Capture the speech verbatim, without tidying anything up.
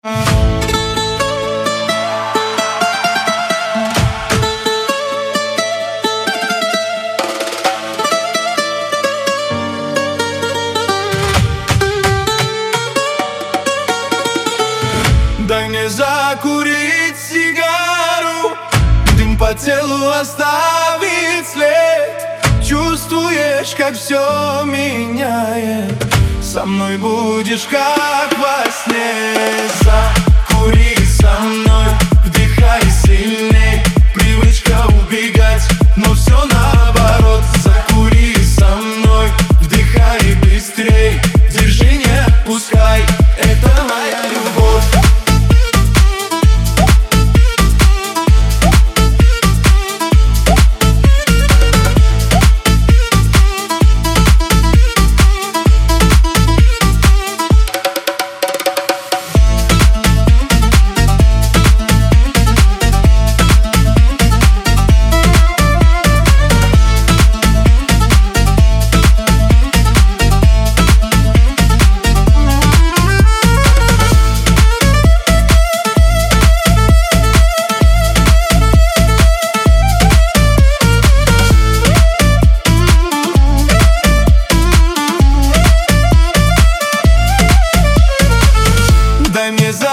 Дай мне закурить сигару, дым по телу оставит след. Чувствуешь, как все меняет, со мной будешь как во сне. Закури со мной, вдыхай сильней. Привычка убегать, но все наоборот. Закури со мной, вдыхай быстрей. Держи, не отпускай, это моя любовь. Дай мне за